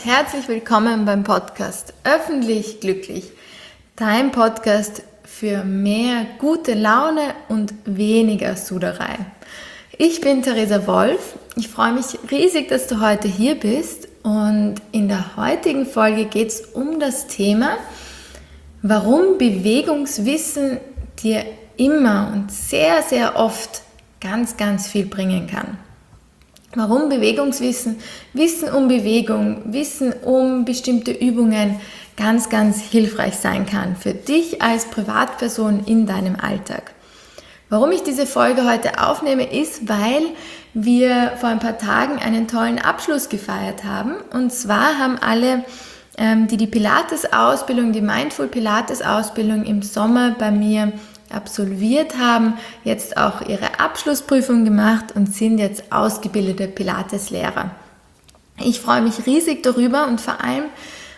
herzlich willkommen beim Podcast Öffentlich Glücklich, dein Podcast für mehr gute Laune und weniger Suderei. Ich bin Theresa Wolf, ich freue mich riesig, dass du heute hier bist und in der heutigen Folge geht es um das Thema, warum Bewegungswissen dir immer und sehr, sehr oft ganz viel bringen kann. Warum Bewegungswissen, Wissen um Bewegung, Wissen um bestimmte Übungen ganz hilfreich sein kann für dich als Privatperson in deinem Alltag. Warum ich diese Folge heute aufnehme, ist, weil wir vor ein paar Tagen einen tollen Abschluss gefeiert haben. Und zwar haben alle, die Pilates-Ausbildung, die Mindful Pilates-Ausbildung im Sommer bei mir absolviert haben, jetzt auch ihre Abschlussprüfung gemacht und sind jetzt ausgebildete Pilates-Lehrer. Ich freue mich riesig darüber und vor allem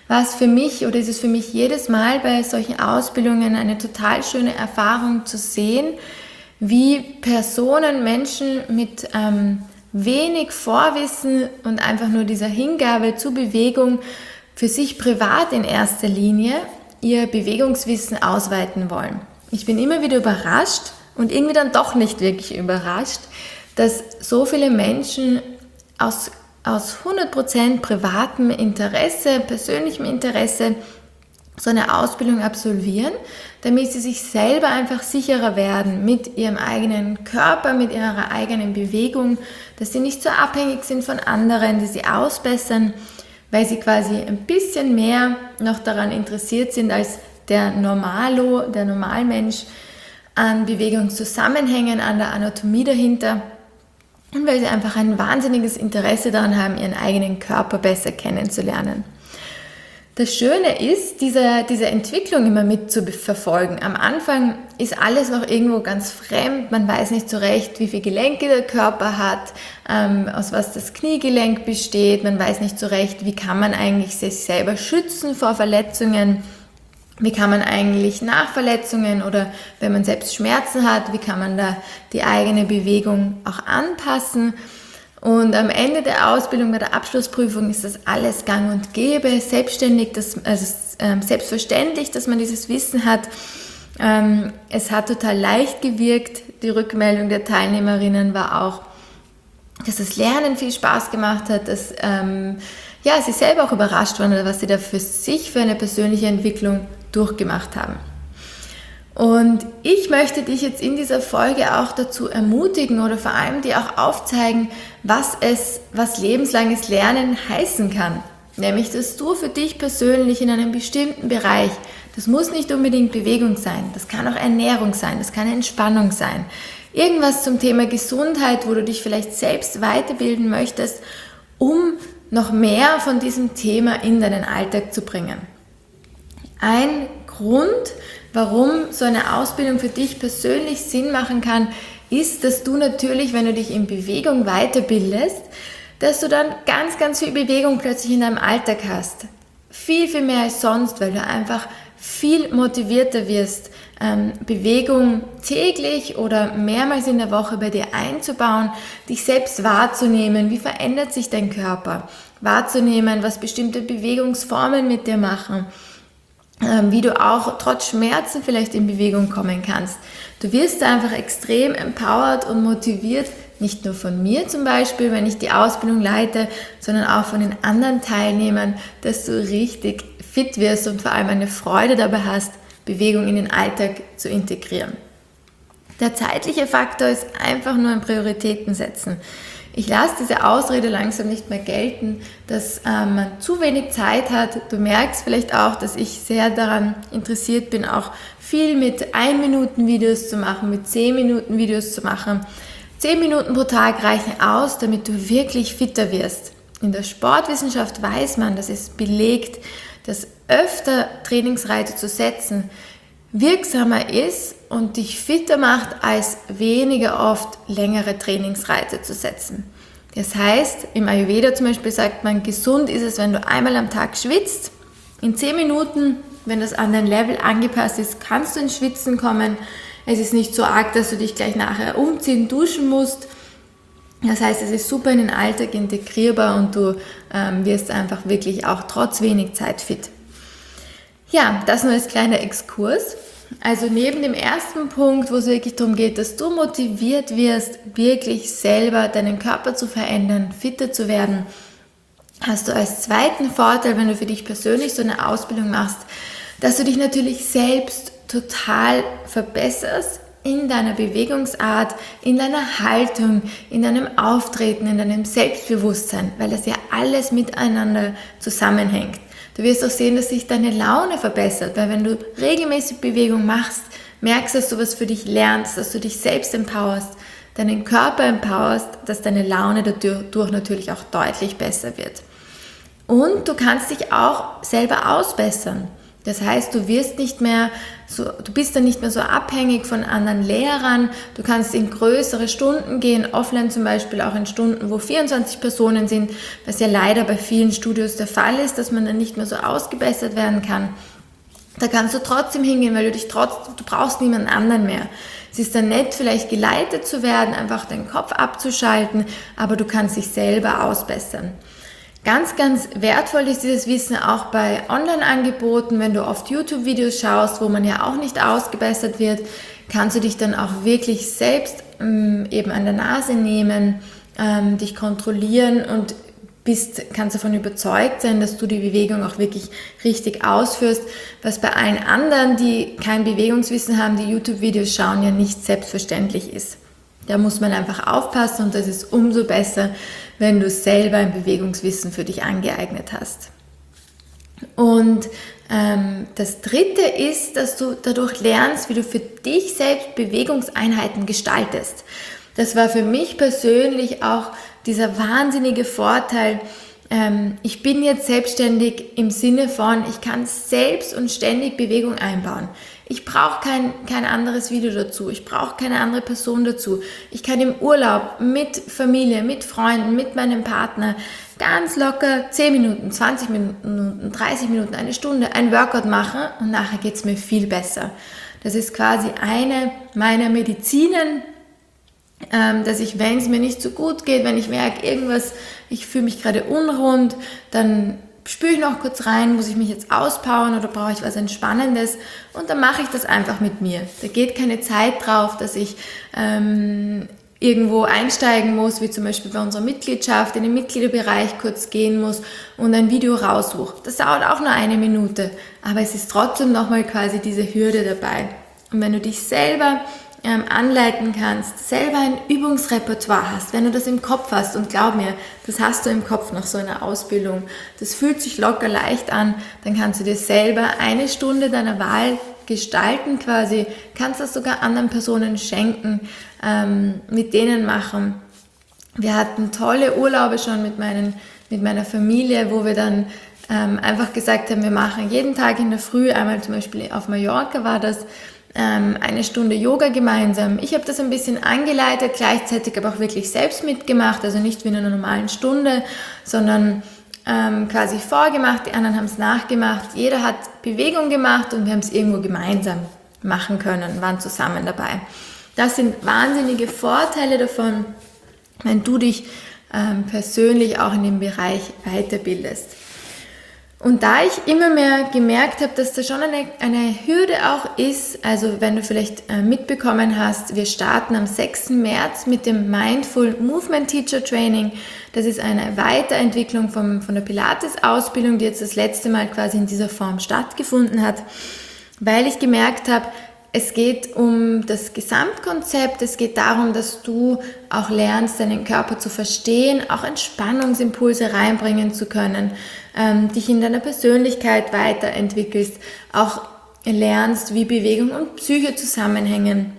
ist es für mich jedes Mal bei solchen Ausbildungen eine total schöne Erfahrung zu sehen, wie Menschen mit wenig Vorwissen und einfach nur dieser Hingabe zu Bewegung für sich privat in erster Linie ihr Bewegungswissen ausweiten wollen. Ich bin immer wieder überrascht und irgendwie dann doch nicht wirklich überrascht, dass so viele Menschen aus 100% privatem Interesse, persönlichem Interesse so eine Ausbildung absolvieren, damit sie sich selber einfach sicherer werden mit ihrem eigenen Körper, mit ihrer eigenen Bewegung, dass sie nicht so abhängig sind von anderen, die sie ausbessern, weil sie quasi ein bisschen mehr noch daran interessiert sind als der Normalmensch an Bewegungszusammenhängen, an der Anatomie dahinter und weil sie einfach ein wahnsinniges Interesse daran haben, ihren eigenen Körper besser kennenzulernen. Das Schöne ist, diese Entwicklung immer mit zu verfolgen. Am Anfang ist alles noch irgendwo ganz fremd, man weiß nicht so recht, wie viele Gelenke der Körper hat, aus was das Kniegelenk besteht, man weiß nicht so recht, wie kann man eigentlich sich selber schützen vor Verletzungen. Wie kann man eigentlich nach Verletzungen oder wenn man selbst Schmerzen hat, wie kann man da die eigene Bewegung auch anpassen? Und am Ende der Ausbildung, bei der Abschlussprüfung ist das alles gang und gäbe, selbstverständlich, dass man dieses Wissen hat. Es hat total leicht gewirkt. Die Rückmeldung der Teilnehmerinnen war auch, dass das Lernen viel Spaß gemacht hat, dass sie selber auch überrascht waren, was sie da für sich für eine persönliche Entwicklung durchgemacht haben. Und ich möchte dich jetzt in dieser Folge auch dazu ermutigen oder vor allem dir auch aufzeigen, was lebenslanges Lernen heißen kann. Nämlich, dass du für dich persönlich in einem bestimmten Bereich, das muss nicht unbedingt Bewegung sein, das kann auch Ernährung sein, das kann Entspannung sein, irgendwas zum Thema Gesundheit, wo du dich vielleicht selbst weiterbilden möchtest, um noch mehr von diesem Thema in deinen Alltag zu bringen. Ein Grund, warum so eine Ausbildung für dich persönlich Sinn machen kann, ist, dass du natürlich, wenn du dich in Bewegung weiterbildest, dass du dann ganz viel Bewegung plötzlich in deinem Alltag hast. Viel mehr als sonst, weil du einfach viel motivierter wirst, Bewegung täglich oder mehrmals in der Woche bei dir einzubauen, dich selbst wahrzunehmen, wie verändert sich dein Körper, wahrzunehmen, was bestimmte Bewegungsformen mit dir machen, wie du auch trotz Schmerzen vielleicht in Bewegung kommen kannst. Du wirst einfach extrem empowered und motiviert, nicht nur von mir zum Beispiel, wenn ich die Ausbildung leite, sondern auch von den anderen Teilnehmern, dass du richtig fit wirst und vor allem eine Freude dabei hast, Bewegung in den Alltag zu integrieren. Der zeitliche Faktor ist einfach nur ein Prioritäten setzen. Ich lasse diese Ausrede langsam nicht mehr gelten, dass man zu wenig Zeit hat. Du merkst vielleicht auch, dass ich sehr daran interessiert bin, auch viel mit 1-Minuten-Videos zu machen, mit 10-Minuten-Videos zu machen. 10 Minuten pro Tag reichen aus, damit du wirklich fitter wirst. In der Sportwissenschaft weiß man, das ist belegt, dass öfter Trainingsreize zu setzen wirksamer ist und dich fitter macht, als weniger oft längere Trainingsreize zu setzen. Das heißt, im Ayurveda zum Beispiel sagt man, gesund ist es, wenn du einmal am Tag schwitzt. In 10 Minuten, wenn das an dein Level angepasst ist, kannst du ins Schwitzen kommen. Es ist nicht so arg, dass du dich gleich nachher umziehen, duschen musst. Das heißt, es ist super in den Alltag integrierbar und du wirst einfach wirklich auch trotz wenig Zeit fit. Ja, das nur als kleiner Exkurs. Also neben dem ersten Punkt, wo es wirklich darum geht, dass du motiviert wirst, wirklich selber deinen Körper zu verändern, fitter zu werden, hast du als zweiten Vorteil, wenn du für dich persönlich so eine Ausbildung machst, dass du dich natürlich selbst total verbesserst in deiner Bewegungsart, in deiner Haltung, in deinem Auftreten, in deinem Selbstbewusstsein, weil das ja alles miteinander zusammenhängt. Du wirst auch sehen, dass sich deine Laune verbessert, weil wenn du regelmäßig Bewegung machst, merkst du, dass du was für dich lernst, dass du dich selbst empowerst, deinen Körper empowerst, dass deine Laune dadurch natürlich auch deutlich besser wird. Und du kannst dich auch selber ausbessern. Das heißt, du bist dann nicht mehr so abhängig von anderen Lehrern. Du kannst in größere Stunden gehen, offline zum Beispiel auch in Stunden, wo 24 Personen sind, was ja leider bei vielen Studios der Fall ist, dass man dann nicht mehr so ausgebessert werden kann. Da kannst du trotzdem hingehen, weil du brauchst niemanden anderen mehr. Es ist dann nett, vielleicht geleitet zu werden, einfach deinen Kopf abzuschalten, aber du kannst dich selber ausbessern. Ganz, ganz wertvoll ist dieses Wissen auch bei Online-Angeboten. Wenn du oft YouTube-Videos schaust, wo man ja auch nicht ausgebessert wird, kannst du dich dann auch wirklich selbst eben an der Nase nehmen, dich kontrollieren und kannst davon überzeugt sein, dass du die Bewegung auch wirklich richtig ausführst, was bei allen anderen, die kein Bewegungswissen haben, die YouTube-Videos schauen, ja nicht selbstverständlich ist. Da muss man einfach aufpassen und das ist umso besser, wenn du selber ein Bewegungswissen für dich angeeignet hast. Und das dritte ist, dass du dadurch lernst, wie du für dich selbst Bewegungseinheiten gestaltest. Das war für mich persönlich auch dieser wahnsinnige Vorteil. Ich bin jetzt selbstständig im Sinne von, ich kann selbst und ständig Bewegung einbauen. Ich brauche kein anderes Video dazu, ich brauche keine andere Person dazu. Ich kann im Urlaub mit Familie, mit Freunden, mit meinem Partner ganz locker 10 Minuten, 20 Minuten, 30 Minuten, eine Stunde ein Workout machen und nachher geht es mir viel besser. Das ist quasi eine meiner Medizinen, dass ich, wenn es mir nicht so gut geht, wenn ich merke, ich fühle mich gerade unrund, dann spüre ich noch kurz rein, muss ich mich jetzt auspowern oder brauche ich was Entspannendes und dann mache ich das einfach mit mir. Da geht keine Zeit drauf, dass ich irgendwo einsteigen muss, wie zum Beispiel bei unserer Mitgliedschaft, in den Mitgliederbereich kurz gehen muss und ein Video raussuche. Das dauert auch nur 1 Minute, aber es ist trotzdem nochmal quasi diese Hürde dabei. Und wenn du dich selber anleiten kannst, selber ein Übungsrepertoire hast, wenn du das im Kopf hast und glaub mir, das hast du im Kopf nach so einer Ausbildung, das fühlt sich locker leicht an, dann kannst du dir selber 1 Stunde deiner Wahl gestalten quasi, kannst das sogar anderen Personen schenken, mit denen machen. Wir hatten tolle Urlaube schon mit meiner Familie, wo wir dann einfach gesagt haben, wir machen jeden Tag in der Früh, einmal zum Beispiel auf Mallorca war das, 1 Stunde Yoga gemeinsam. Ich habe das ein bisschen angeleitet, gleichzeitig aber auch wirklich selbst mitgemacht, also nicht wie in einer normalen Stunde, sondern quasi vorgemacht, die anderen haben es nachgemacht. Jeder hat Bewegung gemacht und wir haben es irgendwo gemeinsam machen können, waren zusammen dabei. Das sind wahnsinnige Vorteile davon, wenn du dich persönlich auch in dem Bereich weiterbildest. Und da ich immer mehr gemerkt habe, dass da schon eine Hürde auch ist, also wenn du vielleicht mitbekommen hast, wir starten am 6. März mit dem Mindful Movement Teacher Training. Das ist eine Weiterentwicklung von der Pilates-Ausbildung, die jetzt das letzte Mal quasi in dieser Form stattgefunden hat, weil ich gemerkt habe, es geht um das Gesamtkonzept, es geht darum, dass du auch lernst, deinen Körper zu verstehen, auch Entspannungsimpulse reinbringen zu können, dich in deiner Persönlichkeit weiterentwickelst, auch lernst, wie Bewegung und Psyche zusammenhängen,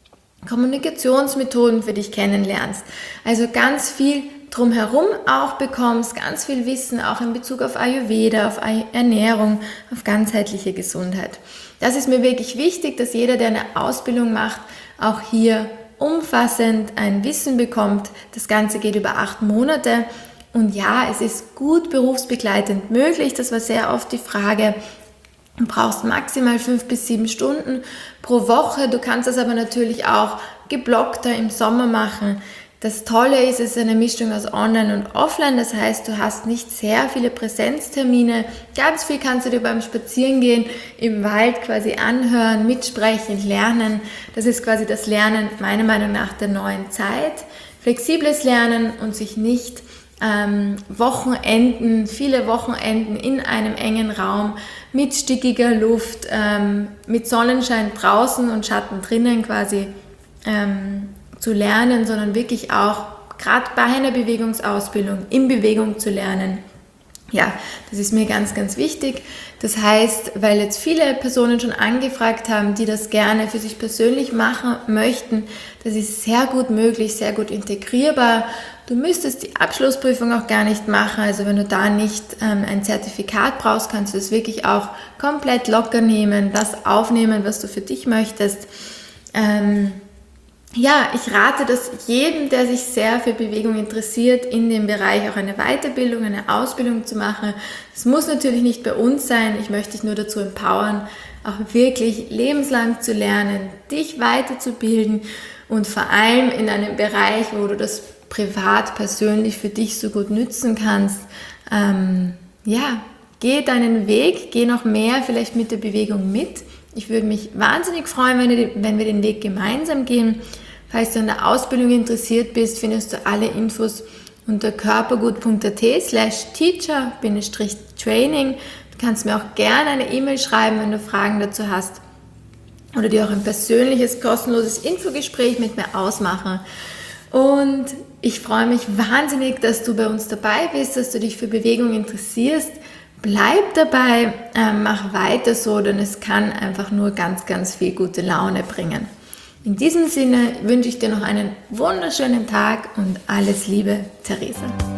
Kommunikationsmethoden für dich kennenlernst. Also ganz viel drumherum auch bekommst, ganz viel Wissen auch in Bezug auf Ayurveda, auf Ernährung, auf ganzheitliche Gesundheit. Das ist mir wirklich wichtig, dass jeder, der eine Ausbildung macht, auch hier umfassend ein Wissen bekommt. Das Ganze geht über 8 Monate und ja, es ist gut berufsbegleitend möglich. Das war sehr oft die Frage. Du brauchst maximal 5 bis 7 Stunden pro Woche. Du kannst das aber natürlich auch geblockter im Sommer machen. Das Tolle ist, es ist eine Mischung aus Online und Offline, das heißt, du hast nicht sehr viele Präsenztermine, ganz viel kannst du dir beim Spazierengehen im Wald quasi anhören, mitsprechen, lernen. Das ist quasi das Lernen meiner Meinung nach der neuen Zeit. Flexibles Lernen und sich nicht viele Wochenenden in einem engen Raum mit stickiger Luft, mit Sonnenschein draußen und Schatten drinnen quasi zu lernen, sondern wirklich auch gerade bei einer Bewegungsausbildung in Bewegung zu lernen. Ja, das ist mir ganz, ganz wichtig. Das heißt, weil jetzt viele Personen schon angefragt haben, die das gerne für sich persönlich machen möchten, das ist sehr gut möglich, sehr gut integrierbar. Du müsstest die Abschlussprüfung auch gar nicht machen, also wenn du da nicht ein Zertifikat brauchst, kannst du das wirklich auch komplett locker nehmen, das aufnehmen, was du für dich möchtest. Ja, ich rate das jedem, der sich sehr für Bewegung interessiert, in dem Bereich auch eine Weiterbildung, eine Ausbildung zu machen. Das muss natürlich nicht bei uns sein. Ich möchte dich nur dazu empowern, auch wirklich lebenslang zu lernen, dich weiterzubilden und vor allem in einem Bereich, wo du das privat, persönlich für dich so gut nützen kannst. Ja, geh deinen Weg, geh noch mehr vielleicht mit der Bewegung mit. Ich würde mich wahnsinnig freuen, wenn wir den Weg gemeinsam gehen. Falls du an der Ausbildung interessiert bist, findest du alle Infos unter körpergut.at/teacher-training. Du kannst mir auch gerne eine E-Mail schreiben, wenn du Fragen dazu hast oder dir auch ein persönliches, kostenloses Infogespräch mit mir ausmachen. Und ich freue mich wahnsinnig, dass du bei uns dabei bist, dass du dich für Bewegung interessierst. Bleib dabei, mach weiter so, denn es kann einfach nur ganz, ganz viel gute Laune bringen. In diesem Sinne wünsche ich dir noch einen wunderschönen Tag und alles Liebe, Theresa.